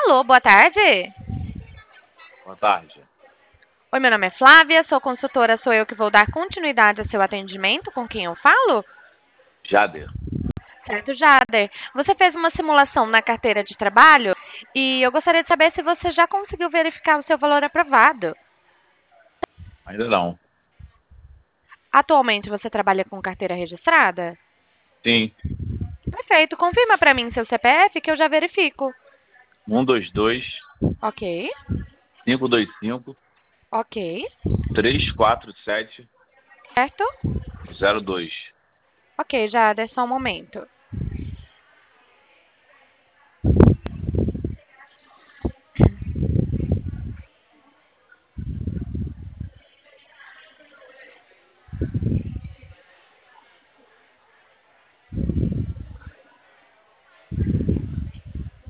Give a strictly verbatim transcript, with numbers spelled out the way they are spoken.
Alô, boa tarde. Boa tarde. Oi, meu nome é Flávia, sou consultora, sou eu que vou dar continuidade ao seu atendimento. Com quem eu falo? Jader. Certo, Jader. Você fez uma simulação na carteira de trabalho e eu gostaria de saber se você já conseguiu verificar o seu valor aprovado. Ainda não. Atualmente você trabalha com carteira registrada? Sim. Perfeito. Confirma para mim seu C P F que eu já verifico. Um dois dois, Ok, cinco dois cinco, ok. três quatro sete, Certo? zero dois. Ok, Jader, só um momento.